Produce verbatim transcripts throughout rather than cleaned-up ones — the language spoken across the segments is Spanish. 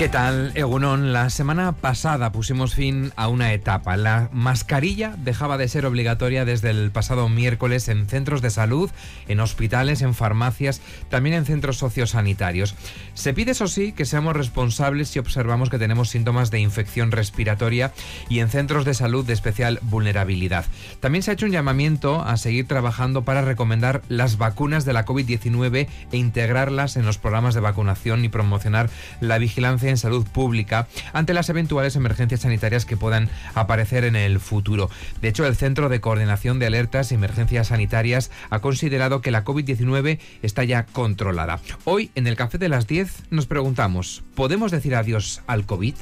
¿Qué tal, Egunon? La semana pasada pusimos fin a una etapa. La mascarilla dejaba de ser obligatoria desde el pasado miércoles en centros de salud, en hospitales, en farmacias, también en centros sociosanitarios. Se pide, eso sí, que seamos responsables si observamos que tenemos síntomas de infección respiratoria y en centros de salud de especial vulnerabilidad. También se ha hecho un llamamiento a seguir trabajando para recomendar las vacunas de la COVID diecinueve e integrarlas en los programas de vacunación y promocionar la vigilancia en salud pública ante las eventuales emergencias sanitarias que puedan aparecer en el futuro. De hecho, el Centro de Coordinación de Alertas y Emergencias Sanitarias ha considerado que la COVID diecinueve está ya controlada. Hoy, en el Café de las diez, nos preguntamos, ¿podemos decir adiós al COVID?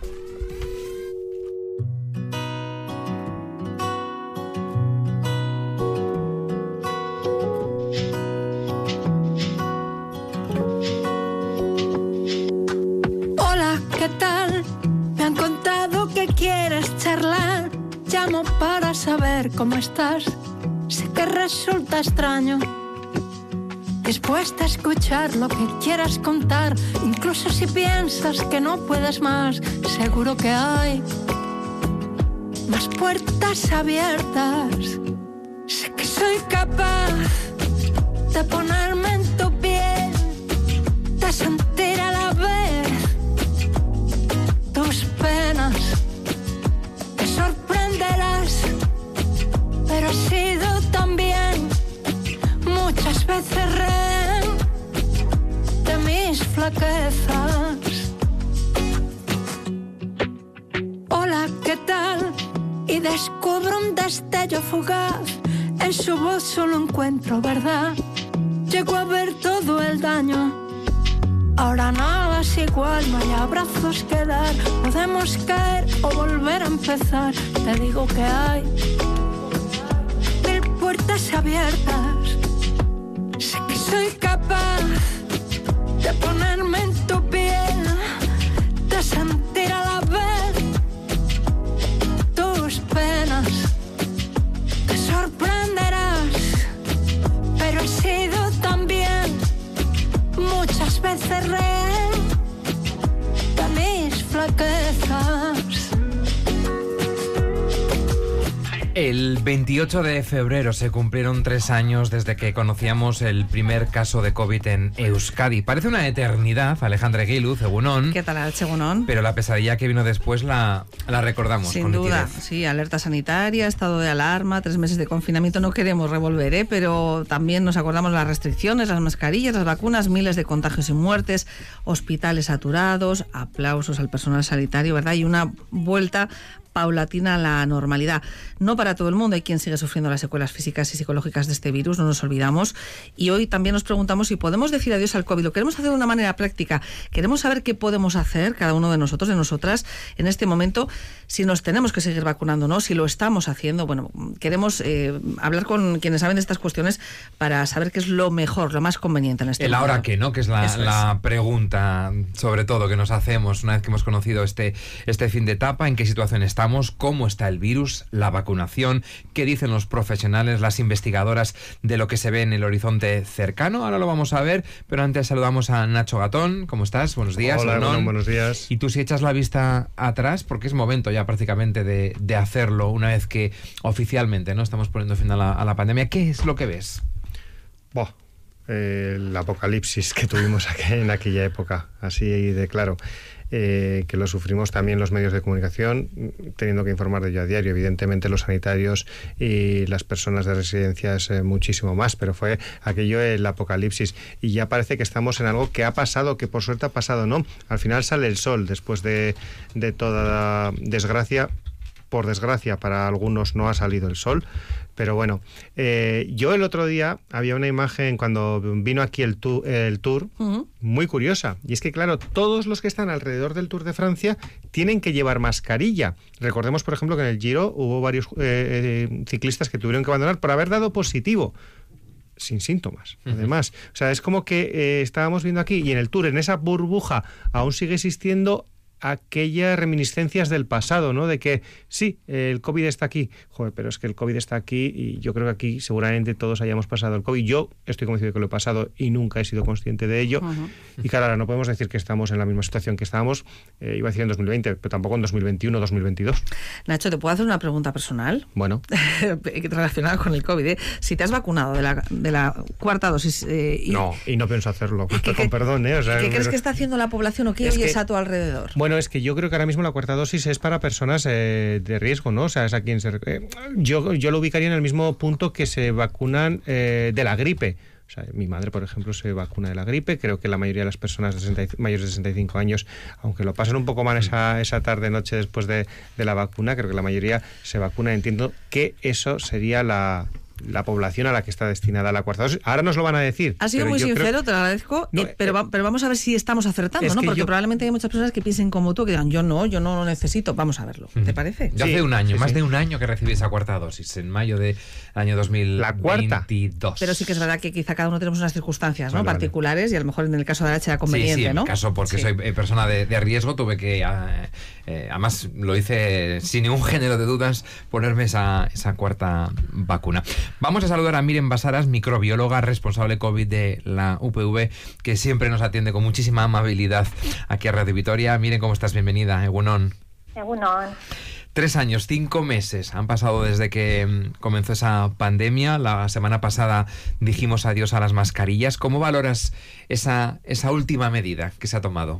Llamo para saber cómo estás. Sé que resulta extraño, dispuesta a escuchar lo que quieras contar, incluso si piensas que no puedes más. Seguro que hay más puertas abiertas. Sé que soy capaz de ponerme en tu piel, de sentir a la vez tus penas. Te sorprenderás, pero he sido también muchas veces rehén de mis flaquezas. Hola, ¿qué tal? Y descubro un destello fugaz. En su voz solo encuentro verdad. Llego a ver todo el daño. Ahora nada es igual, no hay abrazos que dar. Podemos caer o volver a empezar. Te digo que hay mil puertas abiertas. Sé que soy capaz de ponerme en tu piel, de sentir a la vez tus penas. Te sorprenderás, pero he sido también muchas veces rehén de mis flaquezas. El veintiocho de febrero se cumplieron tres años desde que conocíamos el primer caso de COVID en Euskadi. Parece una eternidad, Alejandra Eguiluz, Egunon. ¿Qué tal, Egunon? Pero la pesadilla que vino después la, la recordamos. Sin con duda, nitidez. Sí, alerta sanitaria, estado de alarma, tres meses de confinamiento. No queremos revolver, ¿eh? Pero también nos acordamos las restricciones, las mascarillas, las vacunas, miles de contagios y muertes, hospitales saturados, aplausos al personal sanitario, ¿verdad? Y una vuelta paulatina a la normalidad. No para todo el mundo, hay quien sigue sufriendo las secuelas físicas y psicológicas de este virus, no nos olvidamos. Y hoy también nos preguntamos si podemos decir adiós al COVID. Lo queremos hacer de una manera práctica. Queremos saber qué podemos hacer, cada uno de nosotros, de nosotras, en este momento, si nos tenemos que seguir vacunando o no, si lo estamos haciendo. Bueno, queremos eh, hablar con quienes saben de estas cuestiones para saber qué es lo mejor, lo más conveniente en este el momento. El ahora qué, ¿no? Que es la, es la pregunta, sobre todo, que nos hacemos una vez que hemos conocido este, este fin de etapa, en qué situación está. Cómo está el virus, la vacunación, qué dicen los profesionales, las investigadoras de lo que se ve en el horizonte cercano. Ahora lo vamos a ver, pero antes saludamos a Nacho Gatón. ¿Cómo estás? Buenos días. Hola, bueno, buenos días. Y tú, si echas la vista atrás, porque es momento ya prácticamente de, de hacerlo una vez que oficialmente no estamos poniendo fin a la, a la pandemia, ¿qué es lo que ves? Buah, eh, el apocalipsis que tuvimos aquí, en aquella época, así de claro. Eh, que lo sufrimos también los medios de comunicación, teniendo que informar de ello a diario, evidentemente los sanitarios y las personas de residencias eh, muchísimo más, pero fue aquello el apocalipsis, y ya parece que estamos en algo que ha pasado, que por suerte ha pasado, ¿no? Al final sale el sol después de, de toda desgracia. Por desgracia, para algunos no ha salido el sol, pero bueno, eh, yo el otro día había una imagen cuando vino aquí el, tu, el Tour, uh-huh. muy curiosa, y es que claro, todos los que están alrededor del Tour de Francia tienen que llevar mascarilla. Recordemos, por ejemplo, que en el Giro hubo varios eh, eh, ciclistas que tuvieron que abandonar por haber dado positivo, sin síntomas, uh-huh. además. O sea, es como que eh, estábamos viendo aquí, y en el Tour, en esa burbuja, aún sigue existiendo aquellas reminiscencias del pasado, ¿no? De que sí, el COVID está aquí, joder, pero es que el COVID está aquí y yo creo que aquí seguramente todos hayamos pasado el COVID. Yo estoy convencido de que lo he pasado y nunca he sido consciente de ello. Uh-huh. Y claro, ahora no podemos decir que estamos en la misma situación que estábamos, eh, iba a decir en dos mil veinte, pero tampoco en dos mil veintiuno, dos mil veintidós. Nacho, ¿te puedo hacer una pregunta personal? Bueno. Relacionada con el COVID, ¿eh? Si te has vacunado de la, de la cuarta dosis... Eh, y... No, y no pienso hacerlo, ¿Qué, con perdón, ¿eh? O sea, ¿Qué pero... crees que está haciendo la población o qué oyes que... a tu alrededor? Bueno, es que yo creo que ahora mismo la cuarta dosis es para personas eh, de riesgo, ¿no? O sea, es a quien se... Eh, yo, yo lo ubicaría en el mismo punto que se vacunan eh, de la gripe. O sea, mi madre, por ejemplo, se vacuna de la gripe. Creo que la mayoría de las personas de sesenta, mayores de sesenta y cinco años, aunque lo pasen un poco mal esa, esa tarde-noche después de, de la vacuna, creo que la mayoría se vacuna. Entiendo que eso sería la... la población a la que está destinada la cuarta dosis. Ahora nos lo van a decir. Ha sido muy sincero, creo... te lo agradezco, no, eh, pero, va, pero vamos a ver si estamos acertando, ¿no? Porque yo... probablemente hay muchas personas que piensen como tú, que digan, yo no, yo no lo necesito. Vamos a verlo. ¿Te parece? Ya sí, hace un año, sí, más sí. de un año que recibí esa cuarta dosis, en mayo del año dos mil veintidós. La cuarta. Pero sí que es verdad que quizá cada uno tenemos unas circunstancias, ¿no? Vale, particulares, vale. Y a lo mejor en el caso de Arache era conveniente, sí, sí, en ¿no? mi caso, porque sí. soy persona de, de riesgo, tuve que, eh, eh, además lo hice sin ningún género de dudas, ponerme esa, esa cuarta vacuna. Vamos a saludar a Miren Basaras, microbióloga responsable COVID de la U P V, que siempre nos atiende con muchísima amabilidad aquí a Radio Vitoria. Miren, ¿cómo estás? Bienvenida. Egunon. Egunon. Tres años, cinco meses han pasado desde que comenzó esa pandemia. La semana pasada dijimos adiós a las mascarillas. ¿Cómo valoras esa, esa última medida que se ha tomado?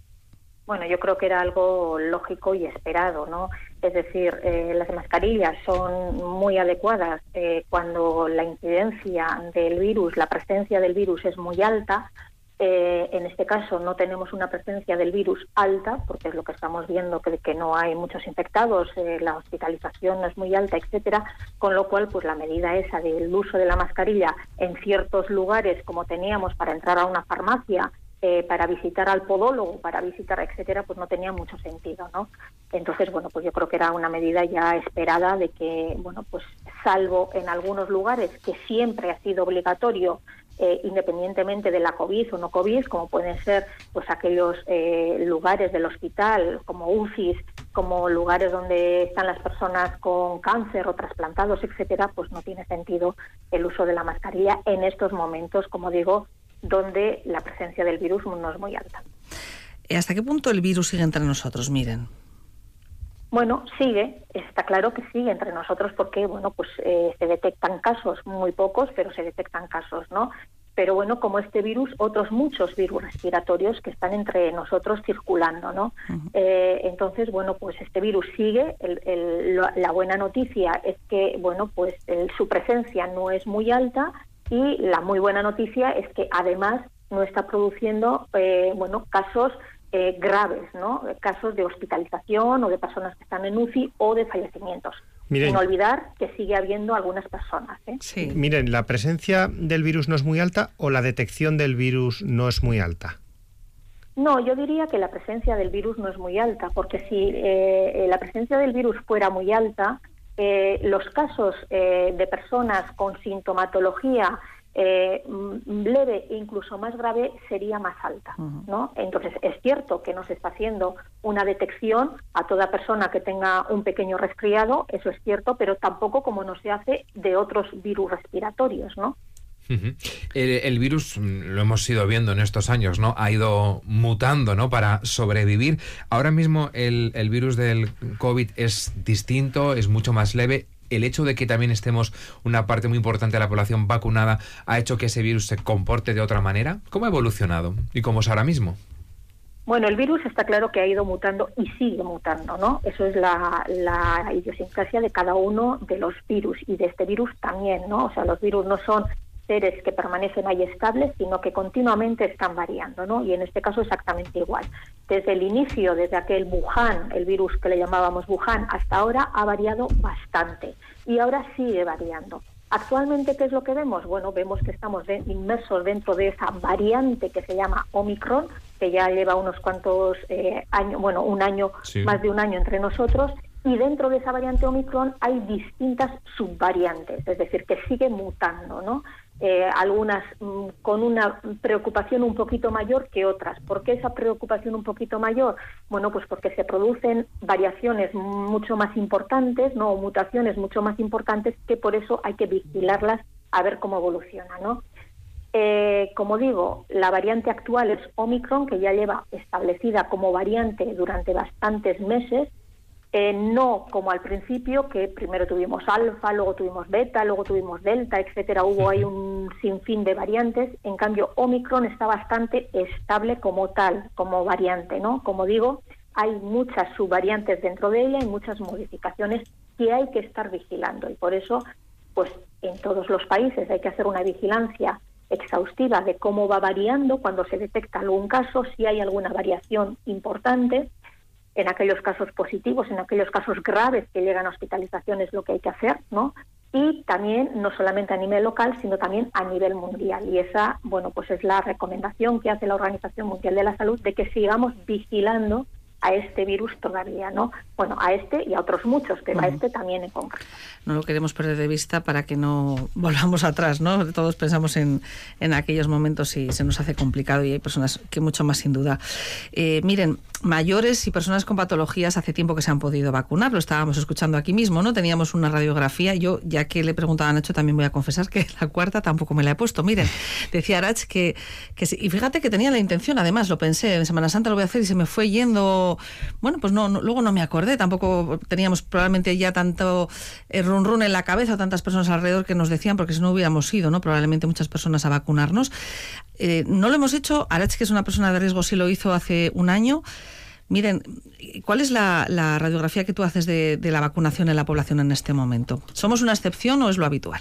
Bueno, yo creo que era algo lógico y esperado, ¿no? Es decir, eh, las mascarillas son muy adecuadas eh, cuando la incidencia del virus, la presencia del virus es muy alta. Eh, en este caso no tenemos una presencia del virus alta, porque es lo que estamos viendo, que, que no hay muchos infectados, eh, la hospitalización no es muy alta, etcétera, con lo cual pues la medida esa del uso de la mascarilla en ciertos lugares, como teníamos para entrar a una farmacia, Eh, para visitar al podólogo, para visitar, etcétera, pues no tenía mucho sentido, ¿no? Entonces, bueno, pues yo creo que era una medida ya esperada de que, bueno, pues salvo en algunos lugares que siempre ha sido obligatorio, eh, independientemente de la COVID o no COVID, como pueden ser pues aquellos eh, lugares del hospital, como U C Is, como lugares donde están las personas con cáncer o trasplantados, etcétera, pues no tiene sentido el uso de la mascarilla en estos momentos, como digo, donde la presencia del virus no es muy alta. ¿Hasta qué punto el virus sigue entre nosotros, Miren? Bueno, sigue, está claro que sigue entre nosotros porque, bueno, pues eh, se detectan casos, muy pocos, pero se detectan casos, ¿no? Pero bueno, como este virus, otros muchos virus respiratorios que están entre nosotros circulando, ¿no? Uh-huh. Eh, entonces, bueno, pues este virus sigue. El, el, la buena noticia es que, bueno, pues el, su presencia no es muy alta. Y la muy buena noticia es que además no está produciendo eh, bueno, casos eh, graves, ¿no? Casos de hospitalización o de personas que están en U C I o de fallecimientos. Miren, sin olvidar que sigue habiendo algunas personas, ¿eh? Sí. Miren, ¿la presencia del virus no es muy alta o la detección del virus no es muy alta? No, yo diría que la presencia del virus no es muy alta, porque si eh, la presencia del virus fuera muy alta, Eh, los casos eh, de personas con sintomatología eh, leve e incluso más grave sería más alta, ¿no? Entonces, es cierto que no se está haciendo una detección a toda persona que tenga un pequeño resfriado, eso es cierto, pero tampoco como no se hace de otros virus respiratorios, ¿no? Uh-huh. El, el virus, lo hemos ido viendo en estos años, ¿no? Ha ido mutando, ¿no? Para sobrevivir. Ahora mismo el, el virus del COVID es distinto, es mucho más leve. El hecho de que también estemos una parte muy importante de la población vacunada ha hecho que ese virus se comporte de otra manera. ¿Cómo ha evolucionado? ¿Y cómo es ahora mismo? Bueno, el virus está claro que ha ido mutando y sigue mutando, ¿no? Eso es la, la idiosincrasia de cada uno de los virus y de este virus también, ¿no? O sea, los virus no son seres que permanecen ahí estables, sino que continuamente están variando, ¿no? Y en este caso exactamente igual. Desde el inicio, desde aquel Wuhan, el virus que le llamábamos Wuhan, hasta ahora ha variado bastante y ahora sigue variando. Actualmente, ¿qué es lo que vemos? Bueno, vemos que estamos de, inmersos dentro de esa variante que se llama Omicron, que ya lleva unos cuantos eh, años, bueno, un año, sí. más de un año entre nosotros, Y dentro de esa variante Omicron hay distintas subvariantes, es decir, que sigue mutando, ¿no? Eh, algunas mm, con una preocupación un poquito mayor que otras. ¿Por qué esa preocupación un poquito mayor? Bueno, pues porque se producen variaciones mucho más importantes, ¿no? O mutaciones mucho más importantes, que por eso hay que vigilarlas a ver cómo evoluciona, ¿no? Eh, como digo, la variante actual es Omicron, que ya lleva establecida como variante durante bastantes meses. Eh, no como al principio, que primero tuvimos alfa, luego tuvimos beta, luego tuvimos delta, etcétera. Hubo ahí un sinfín de variantes. En cambio, Omicron está bastante estable como tal, como variante, ¿no? Como digo, hay muchas subvariantes dentro de ella y muchas modificaciones que hay que estar vigilando. Y por eso, pues en todos los países hay que hacer una vigilancia exhaustiva de cómo va variando cuando se detecta algún caso, si hay alguna variación importante. En aquellos casos positivos, en aquellos casos graves que llegan a hospitalización es lo que hay que hacer, ¿no? Y también, no solamente a nivel local, sino también a nivel mundial. Y esa, bueno, pues es la recomendación que hace la Organización Mundial de la Salud, de que sigamos vigilando a este virus todavía, ¿no? Bueno, a este y a otros muchos, pero uh-huh. a este también en concreto. No lo queremos perder de vista para que no volvamos atrás, ¿no? Todos pensamos en, en aquellos momentos y se nos hace complicado, y hay personas que mucho más sin duda. Eh, miren, mayores y personas con patologías hace tiempo que se han podido vacunar, lo estábamos escuchando aquí mismo, ¿no? Teníamos una radiografía, yo ya que le preguntaba a Nacho también voy a confesar que la cuarta tampoco me la he puesto. Miren, decía Arach que, que sí, y fíjate que tenía la intención, además lo pensé, en Semana Santa lo voy a hacer y se me fue yendo, bueno, pues no, no luego no me acordé, tampoco teníamos probablemente ya tanto eh, run run en la cabeza, tantas personas alrededor que nos decían, porque si no hubiéramos ido, ¿no? Probablemente muchas personas a vacunarnos. Eh, no lo hemos hecho, Arach, que es una persona de riesgo, sí lo hizo hace un año. Miren, ¿cuál es la, la radiografía que tú haces de, de la vacunación en la población en este momento? ¿Somos una excepción o es lo habitual?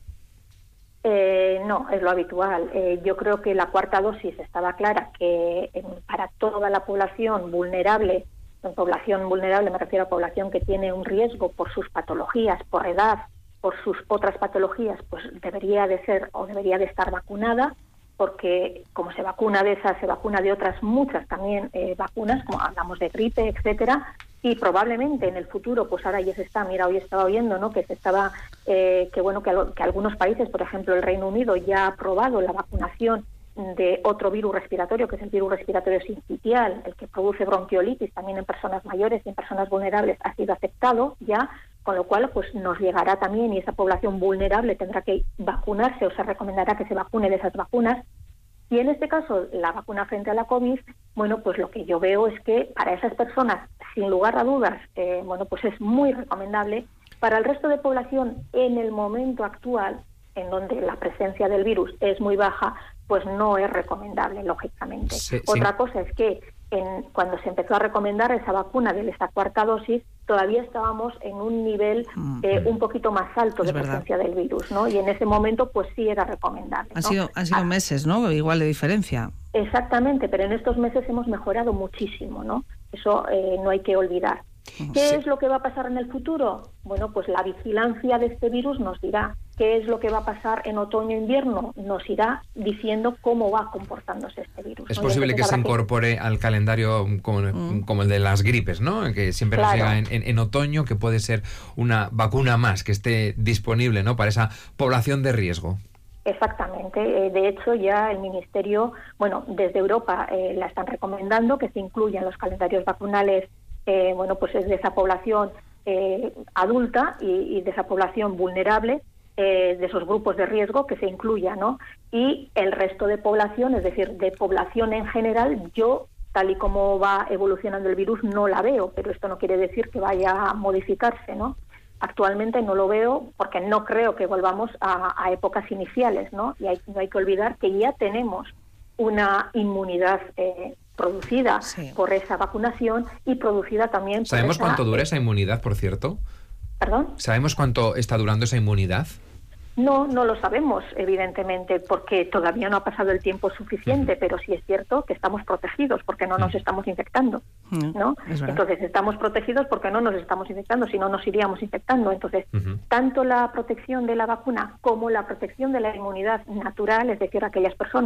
Eh, no, es lo habitual. Eh, yo creo que la cuarta dosis estaba clara que eh, para toda la población vulnerable, en población vulnerable me refiero a población que tiene un riesgo por sus patologías, por edad, por sus otras patologías, pues debería de ser o debería de estar vacunada, porque como se vacuna de esas, se vacuna de otras muchas también eh, vacunas, como hablamos de gripe, etcétera, y probablemente en el futuro, pues ahora ya se está, mira, hoy estaba oyendo, ¿no?, que se estaba, eh, que bueno, que, que algunos países, por ejemplo el Reino Unido, ya ha aprobado la vacunación de otro virus respiratorio, que es el virus respiratorio sincitial, el que produce bronquiolitis también en personas mayores y en personas vulnerables, ha sido aceptado ya, con lo cual pues nos llegará también, y esa población vulnerable tendrá que vacunarse o se recomendará que se vacune de esas vacunas. Y en este caso, la vacuna frente a la COVID, bueno, pues lo que yo veo es que para esas personas, sin lugar a dudas, eh, bueno, pues es muy recomendable. Para el resto de población, en el momento actual, en donde la presencia del virus es muy baja, pues no es recomendable, lógicamente. Sí, Otra sí. cosa es que en, cuando se empezó a recomendar esa vacuna de esta cuarta dosis, todavía estábamos en un nivel eh, un poquito más alto es de verdad. presencia del virus, ¿no? Y en ese momento, pues sí era recomendable, ¿no? Han sido, han sido ah, meses, ¿no? Igual de diferencia. Exactamente, pero en estos meses hemos mejorado muchísimo, ¿no? Eso eh, no hay que olvidar. ¿Qué sí. es lo que va a pasar en el futuro? Bueno, pues la vigilancia de este virus nos dirá qué es lo que va a pasar en otoño-invierno, nos irá diciendo cómo va comportándose este virus. Es ¿no? posible que se incorpore que... al calendario como, mm. como el de las gripes, ¿no? Que siempre claro. nos llega en, en, en otoño, que puede ser una vacuna más que esté disponible, ¿no?, para esa población de riesgo. Exactamente. De hecho, ya el Ministerio, bueno, desde Europa eh, la están recomendando que se incluyan los calendarios vacunales, eh, bueno, pues es de esa población eh, adulta y, y de esa población vulnerable, eh, de esos grupos de riesgo, que se incluya, ¿no? Y el resto de población, es decir, de población en general, yo, tal y como va evolucionando el virus, no la veo, pero esto no quiere decir que vaya a modificarse, ¿no? Actualmente no lo veo porque no creo que volvamos a, a épocas iniciales, ¿no? Y hay, no hay que olvidar que ya tenemos una inmunidad eh, producida sí. por esa vacunación y producida también por ¿Sabemos esa, cuánto dura esa inmunidad, por cierto? ¿Perdón? ¿Sabemos cuánto está durando esa inmunidad? No, no lo sabemos, evidentemente, porque todavía no ha pasado el tiempo suficiente, uh-huh. pero sí es cierto que estamos protegidos porque no nos uh-huh. estamos infectando, ¿no? Uh-huh. Entonces, estamos protegidos porque no nos estamos infectando, si no nos iríamos infectando. Entonces, uh-huh. tanto la protección de la vacuna como la protección de la inmunidad natural, es decir, aquellas personas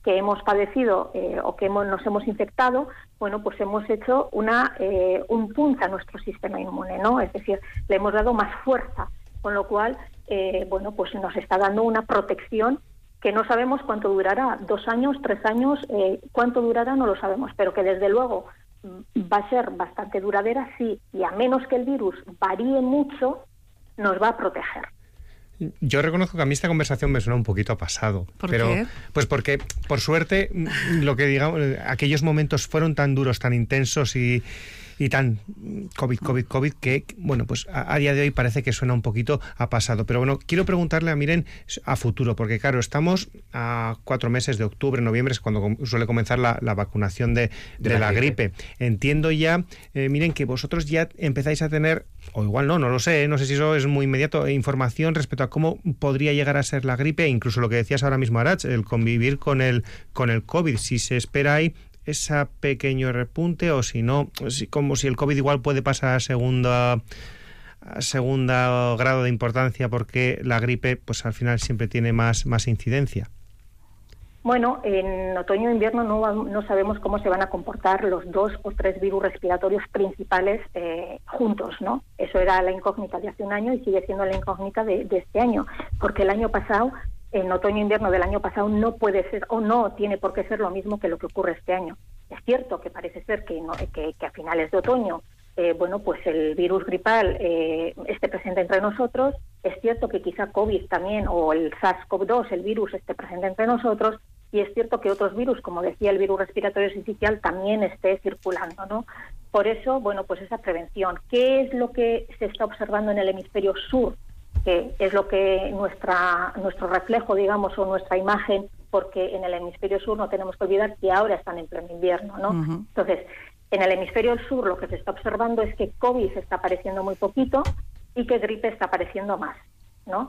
que hemos padecido eh, o que hemos, nos hemos infectado, bueno, pues hemos hecho una eh, un punch a nuestro sistema inmune, ¿no? Es decir, le hemos dado más fuerza, con lo cual, eh, bueno, pues nos está dando una protección que no sabemos cuánto durará, dos años, tres años, eh, cuánto durará no lo sabemos, pero que desde luego va a ser bastante duradera, sí, y a menos que el virus varíe mucho, nos va a proteger. Yo reconozco que a mí esta conversación me suena un poquito a pasado. ¿Por pero, qué? Pues porque, por suerte, lo que digamos, aquellos momentos fueron tan duros, tan intensos y, y tan COVID, COVID, COVID, que, bueno, pues a, a día de hoy parece que suena un poquito a pasado. Pero bueno, quiero preguntarle a Miren a futuro, porque claro, estamos a cuatro meses de octubre, noviembre, es cuando suele comenzar la, la vacunación de, de, de la, la gripe. gripe. Entiendo ya, eh, Miren, que vosotros ya empezáis a tener, o igual no, no lo sé, no sé si eso es muy inmediato, información respecto a cómo podría llegar a ser la gripe, incluso lo que decías ahora mismo, Arach, el convivir con el, con el COVID, si se espera ahí ese pequeño repunte o si no, si, como si el COVID igual puede pasar a segunda a segunda grado de importancia porque la gripe pues al final siempre tiene más, más incidencia. Bueno, en otoño e invierno no, no sabemos cómo se van a comportar los dos o tres virus respiratorios principales eh, juntos, ¿no? Eso era la incógnita de hace un año y sigue siendo la incógnita de, de este año, porque el año pasado, en otoño e invierno del año pasado, no puede ser o no tiene por qué ser lo mismo que lo que ocurre este año. Es cierto que parece ser que, no, que, que a finales de otoño, eh, bueno, pues el virus gripal eh, esté presente entre nosotros. Es cierto que quizá COVID también, o el SARS-CoV dos, el virus, esté presente entre nosotros. Y es cierto que otros virus, como decía el virus respiratorio sincicial, también esté circulando, ¿no? Por eso, bueno, pues esa prevención. ¿Qué es lo que se está observando en el hemisferio sur? Que es lo que nuestra nuestro reflejo, digamos, o nuestra imagen, porque en el hemisferio sur no tenemos que olvidar que ahora están en pleno invierno, ¿no? Uh-huh. Entonces, en el hemisferio sur lo que se está observando es que COVID se está apareciendo muy poquito y que gripe está apareciendo más, ¿no?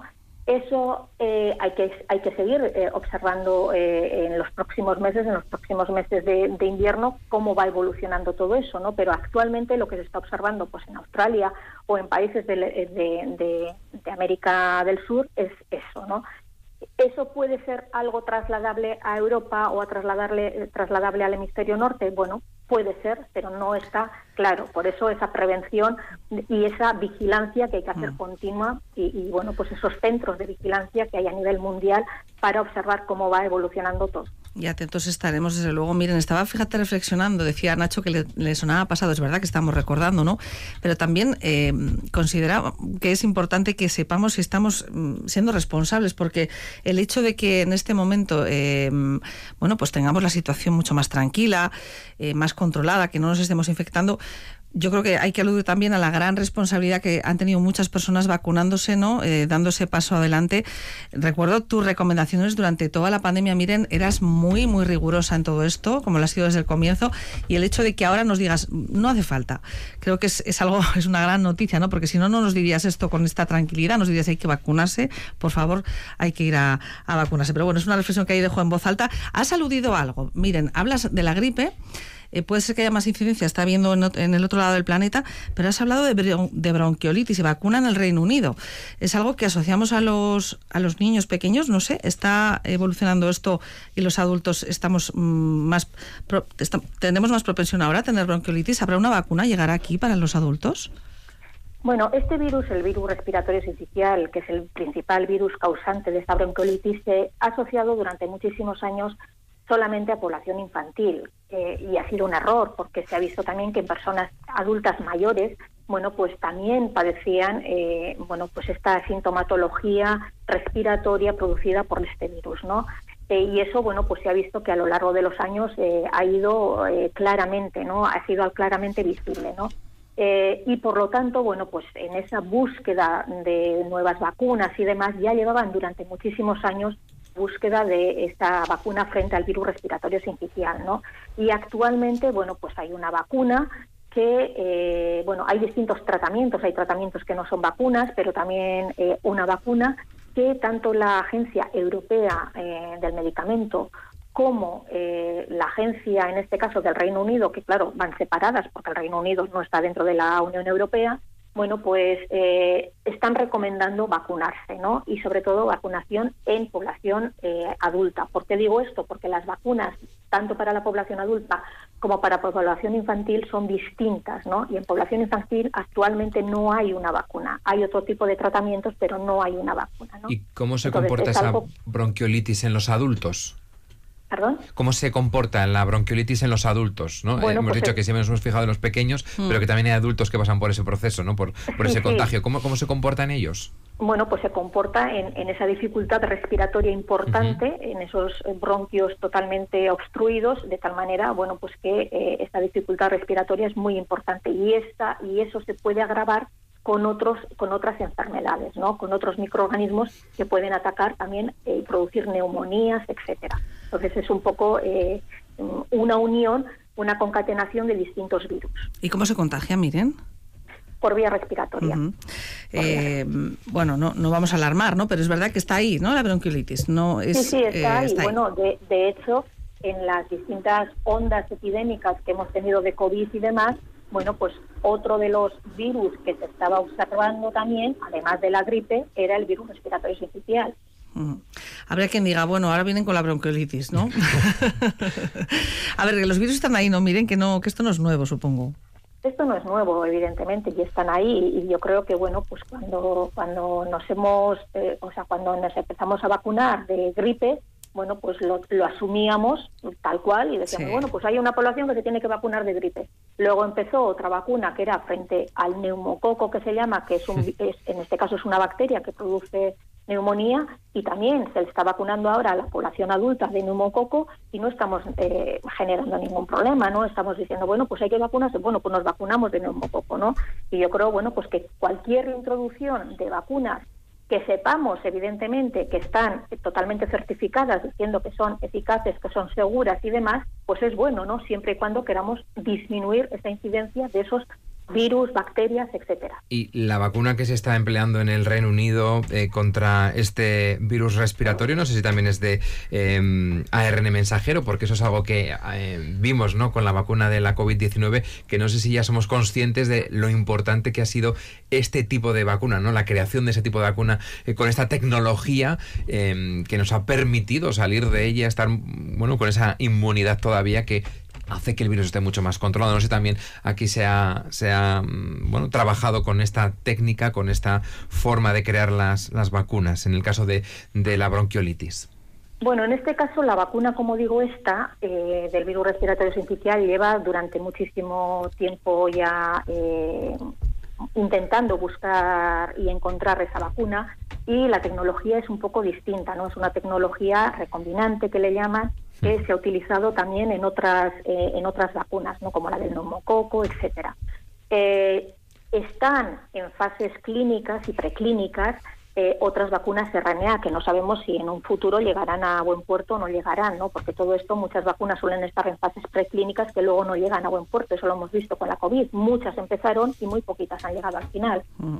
Eso eh, hay que hay que seguir eh, observando eh, en los próximos meses, en los próximos meses de, de invierno, cómo va evolucionando todo eso, ¿no? Pero actualmente lo que se está observando, pues en Australia o en países de, de, de, de América del Sur es eso, ¿no? ¿Eso puede ser algo trasladable a Europa o a trasladarle trasladable al hemisferio norte? Bueno, puede ser, pero no está claro. Por eso esa prevención y esa vigilancia que hay que hacer mm. continua y, y, bueno, pues esos centros de vigilancia que hay a nivel mundial para observar cómo va evolucionando todo. Y atentos estaremos, desde luego. Miren, estaba, fíjate, reflexionando, decía Nacho que le, le sonaba pasado, es verdad que estamos recordando, ¿no? Pero también eh, consideraba que es importante que sepamos si estamos siendo responsables, porque el hecho de que en este momento, eh, bueno, pues tengamos la situación mucho más tranquila, eh, más controlada, que no nos estemos infectando, yo creo que hay que aludir también a la gran responsabilidad que han tenido muchas personas vacunándose, ¿no? Eh, dándose paso adelante. Recuerdo tus recomendaciones durante toda la pandemia. Miren, eras muy, muy rigurosa en todo esto, como lo has sido desde el comienzo, y el hecho de que ahora nos digas, no hace falta, creo que es, es algo, es una gran noticia, ¿no? Porque si no, no nos dirías esto con esta tranquilidad, nos dirías hay que vacunarse, por favor, hay que ir a, a vacunarse. Pero bueno, es una reflexión que ahí dejo en voz alta. Has aludido a algo. Miren, hablas de la gripe. Eh, puede ser que haya más incidencia, está viendo en, en el otro lado del planeta, pero has hablado de, bron- de bronquiolitis y vacuna en el Reino Unido. Es algo que asociamos a los a los niños pequeños, no sé, ¿está evolucionando esto y los adultos estamos mmm, más pro- está, tendremos más propensión ahora a tener bronquiolitis? ¿Habrá una vacuna? ¿Llegará aquí para los adultos? Bueno, este virus, el virus respiratorio sincicial, que es el principal virus causante de esta bronquiolitis, se ha asociado durante muchísimos años solamente a población infantil, eh, y ha sido un error porque se ha visto también que en personas adultas mayores, bueno, pues también padecían, eh, bueno, pues esta sintomatología respiratoria producida por este virus, ¿no? Eh, y eso, bueno, pues se ha visto que a lo largo de los años eh, ha ido eh, claramente, ¿no? Ha sido claramente visible, ¿no? Eh, y por lo tanto, bueno, pues en esa búsqueda de nuevas vacunas y demás ya llevaban durante muchísimos años búsqueda de esta vacuna frente al virus respiratorio sincicial, ¿no? Y actualmente, bueno, pues hay una vacuna que, eh, bueno, hay distintos tratamientos, hay tratamientos que no son vacunas, pero también eh, una vacuna que tanto la Agencia Europea eh, del Medicamento como eh, la agencia, en este caso del Reino Unido, que claro, van separadas porque el Reino Unido no está dentro de la Unión Europea, bueno, pues eh, están recomendando vacunarse, ¿no? Y sobre todo vacunación en población eh, adulta. ¿Por qué digo esto? Porque las vacunas, tanto para la población adulta como para la población infantil, son distintas, ¿no? Y en población infantil actualmente no hay una vacuna. Hay otro tipo de tratamientos, pero no hay una vacuna, ¿no? ¿Y cómo se Entonces, comporta es esa algo... bronquiolitis en los adultos? ¿Perdón? ¿Cómo se comporta la bronquiolitis en los adultos? ¿no? Bueno, eh, hemos pues dicho es... que siempre nos hemos fijado en los pequeños, mm. pero que también hay adultos que pasan por ese proceso, ¿no? por, por ese sí, contagio. Sí. ¿Cómo, ¿Cómo se comportan ellos? Bueno, pues se comporta en, en esa dificultad respiratoria importante, uh-huh. en esos bronquios totalmente obstruidos, de tal manera, bueno, pues que eh, esta dificultad respiratoria es muy importante y esta y eso se puede agravar con otros con otras enfermedades, ¿no? Con otros microorganismos que pueden atacar también y eh, producir neumonías, etcétera. Entonces es un poco eh, una unión, una concatenación de distintos virus. ¿Y cómo se contagia, Miren? Por vía respiratoria. Uh-huh. Por eh, vía. Bueno, no, no vamos a alarmar, ¿no? Pero es verdad que está ahí, ¿no? La bronquiolitis. No es, sí, sí, está eh, ahí. Está ahí. Bueno, de, de hecho, en las distintas ondas epidémicas que hemos tenido de COVID y demás, bueno, pues otro de los virus que se estaba observando también, además de la gripe, era el virus respiratorio sincicial. Uh-huh. Habría quien diga, bueno, ahora vienen con la bronquiolitis, ¿no? A ver, que los virus están ahí, ¿no? Miren que no, que esto no es nuevo, supongo. Esto no es nuevo, evidentemente, y están ahí. Y yo creo que, bueno, pues cuando cuando nos hemos, eh, o sea, cuando nos empezamos a vacunar de gripe, bueno, pues lo, lo asumíamos tal cual y decíamos, sí. bueno, pues hay una población que se tiene que vacunar de gripe. Luego empezó otra vacuna que era frente al neumococo, que se llama, que es, un, es en este caso es una bacteria que produce neumonía, y también se le está vacunando ahora a la población adulta de neumococo y no estamos eh, generando ningún problema, ¿no? Estamos diciendo, bueno, pues hay que vacunarse, bueno, pues nos vacunamos de neumococo, ¿no? Y yo creo, bueno, pues que cualquier introducción de vacunas que sepamos, evidentemente, que están totalmente certificadas, diciendo que son eficaces, que son seguras y demás, pues es bueno, ¿no? Siempre y cuando queramos disminuir esa incidencia de esos virus, bacterias, etcétera. Y la vacuna que se está empleando en el Reino Unido eh, contra este virus respiratorio, no sé si también es de eh, A R N mensajero, porque eso es algo que eh, vimos, ¿no? Con la vacuna de la COVID diecinueve, que no sé si ya somos conscientes de lo importante que ha sido este tipo de vacuna, ¿no? La creación de ese tipo de vacuna eh, con esta tecnología eh, que nos ha permitido salir de ella, estar, bueno, con esa inmunidad todavía que hace que el virus esté mucho más controlado. No sé, también aquí se ha, se ha bueno, trabajado con esta técnica, con esta forma de crear las, las vacunas, en el caso de, de la bronquiolitis. Bueno, en este caso la vacuna, como digo, esta eh, del virus respiratorio sincicial lleva durante muchísimo tiempo ya eh, intentando buscar y encontrar esa vacuna, y la tecnología es un poco distinta, ¿no? Es una tecnología recombinante que le llaman, que se ha utilizado también en otras eh, en otras vacunas, ¿no? Como la del neumococo, etcétera. Eh, están en fases clínicas y preclínicas eh, otras vacunas R N A que no sabemos si en un futuro llegarán a buen puerto o no llegarán, ¿no? Porque todo esto, muchas vacunas suelen estar en fases preclínicas que luego no llegan a buen puerto. Eso lo hemos visto con la COVID. Muchas empezaron y muy poquitas han llegado al final. Mm.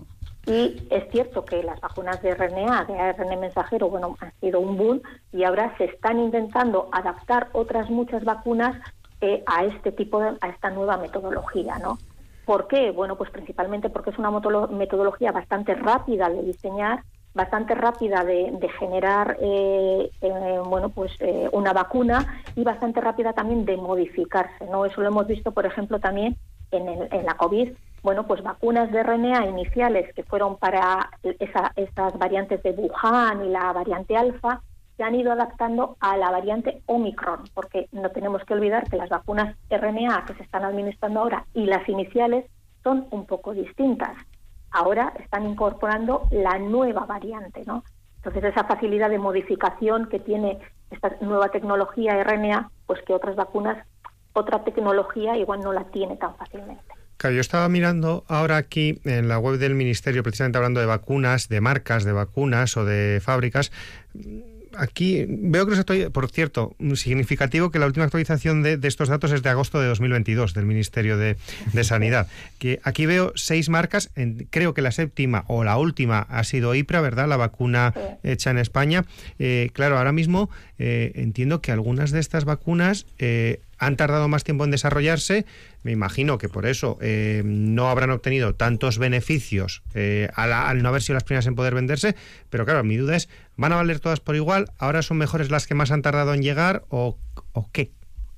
Y es cierto que las vacunas de R N A, de A R N mensajero, bueno, han sido un boom, y ahora se están intentando adaptar otras muchas vacunas eh, a este tipo de, a esta nueva metodología, ¿no? ¿Por qué? Bueno, pues principalmente porque es una metodología bastante rápida de diseñar, bastante rápida de, de generar eh, eh, bueno, pues eh, una vacuna, y bastante rápida también de modificarse, ¿no? Eso lo hemos visto, por ejemplo, también en, el, en la COVID. Bueno, pues vacunas de R N A iniciales que fueron para esa, esas variantes de Wuhan y la variante alfa, se han ido adaptando a la variante Omicron, porque no tenemos que olvidar que las vacunas R N A que se están administrando ahora y las iniciales son un poco distintas. Ahora están incorporando la nueva variante, ¿no? Entonces, esa facilidad de modificación que tiene esta nueva tecnología R N A, pues que otras vacunas, otra tecnología igual no la tiene tan fácilmente. Claro, yo estaba mirando ahora aquí en la web del Ministerio, precisamente hablando de vacunas, de marcas de vacunas o de fábricas. aquí veo que los actualiz- por cierto, significativo que la última actualización de, de estos datos es de agosto de dos mil veintidós del Ministerio de, de Sanidad. Que aquí veo seis marcas, en, creo que la séptima o la última ha sido IPRA, ¿verdad? La vacuna Sí. hecha en España. Eh, claro, ahora mismo eh, entiendo que algunas de estas vacunas eh, han tardado más tiempo en desarrollarse. Me imagino que por eso eh, no habrán obtenido tantos beneficios eh, al, al no haber sido las primeras en poder venderse. Pero claro, mi duda es, ¿van a valer todas por igual? ¿Ahora son mejores las que más han tardado en llegar o, o qué?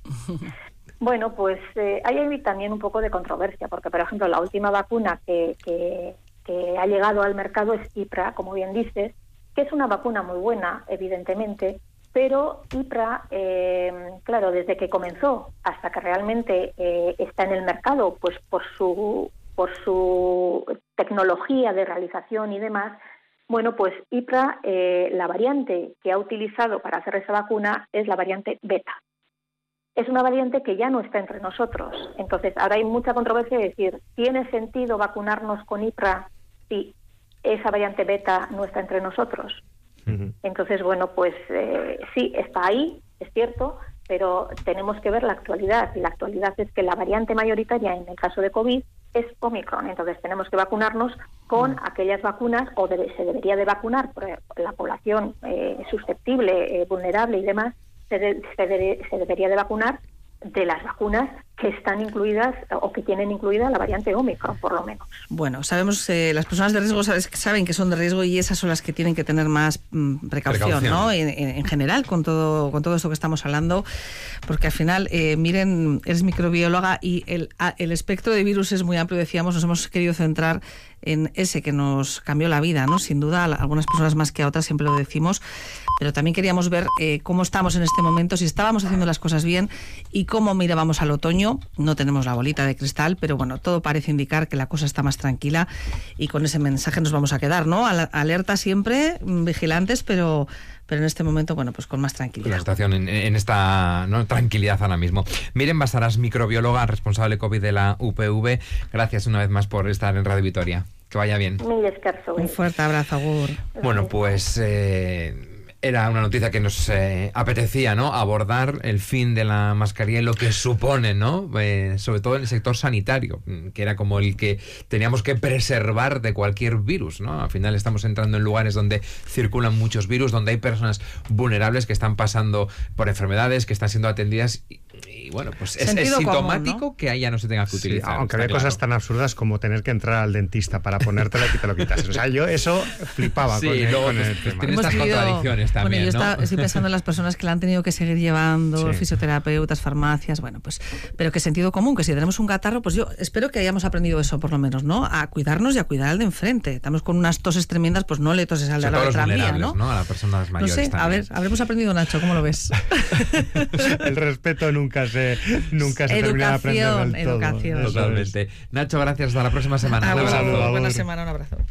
Bueno, pues eh, hay ahí también un poco de controversia, porque, por ejemplo, la última vacuna que, que, que ha llegado al mercado es IPRA, como bien dices, que es una vacuna muy buena, evidentemente, pero IPRA, eh, claro, desde que comenzó hasta que realmente eh, está en el mercado, pues por su, por su tecnología de realización y demás, bueno, pues IPRA, eh, la variante que ha utilizado para hacer esa vacuna es la variante beta. Es una variante que ya no está entre nosotros. Entonces, ahora hay mucha controversia de decir, ¿tiene sentido vacunarnos con IPRA si esa variante beta no está entre nosotros? Uh-huh. Entonces, bueno, pues eh, sí, está ahí, es cierto, pero tenemos que ver la actualidad. Y la actualidad es que la variante mayoritaria en el caso de COVID es Omicron. Entonces, tenemos que vacunarnos con uh-huh. aquellas vacunas, o debe, se debería de vacunar por la población eh, susceptible, eh, vulnerable y demás, Se, de, se, de, se debería de vacunar de las vacunas que están incluidas o que tienen incluida la variante Omicron, por lo menos. Bueno, sabemos, eh, las personas de riesgo saben que son de riesgo y esas son las que tienen que tener más mm, precaución, precaución, ¿no? En, en general, con todo con todo esto que estamos hablando, porque al final, eh, miren, eres microbióloga y el, el espectro de virus es muy amplio, decíamos, nos hemos querido centrar en ese que nos cambió la vida, ¿no? Sin duda, a algunas personas más que a otras, siempre lo decimos, pero también queríamos ver eh, cómo estamos en este momento, si estábamos haciendo las cosas bien y cómo mirábamos al otoño. No tenemos la bolita de cristal, pero bueno, todo parece indicar que la cosa está más tranquila y con ese mensaje nos vamos a quedar, ¿no? Alerta siempre, vigilantes, pero... pero en este momento, bueno, pues con más tranquilidad. La situación en, en esta ¿no? tranquilidad ahora mismo. Miren Basaras, microbióloga, responsable COVID de la U P V, gracias una vez más por estar en Radio Vitoria. Que vaya bien. Un fuerte abrazo, agur. Bueno, pues... Eh, era una noticia que nos eh, apetecía, ¿no? Abordar el fin de la mascarilla y lo que supone, ¿no? Eh, sobre todo en el sector sanitario, que era como el que teníamos que preservar de cualquier virus, ¿no? Al final estamos entrando en lugares donde circulan muchos virus, donde hay personas vulnerables que están pasando por enfermedades, que están siendo atendidas y, y bueno, pues es, es sintomático común, ¿no? Que ahí ya no se tenga que utilizar. Sí, aunque había claro. cosas tan absurdas como tener que entrar al dentista para ponértelo y que te lo quitas. O sea, yo eso flipaba sí, con, el, luego, con el pues, tema. Tiene estas contradicciones también, bueno, yo ¿no? está, estoy pensando en las personas que la han tenido que seguir llevando, sí. fisioterapeutas, farmacias, bueno, pues, pero que sentido común, que si tenemos un catarro, pues yo espero que hayamos aprendido eso por lo menos, ¿no? A cuidarnos y a cuidar al de enfrente. Estamos con unas toses tremendas, pues no le toses al de la otra mía, ¿no? ¿no? A las personas mayores. No sé, también. A ver, habremos aprendido, Nacho, ¿cómo lo ves? El respeto nunca se, nunca se termina de aprender del todo. Educación, Totalmente. Nacho, gracias. Hasta la próxima semana. Un abrazo. abrazo. Buena semana, un abrazo.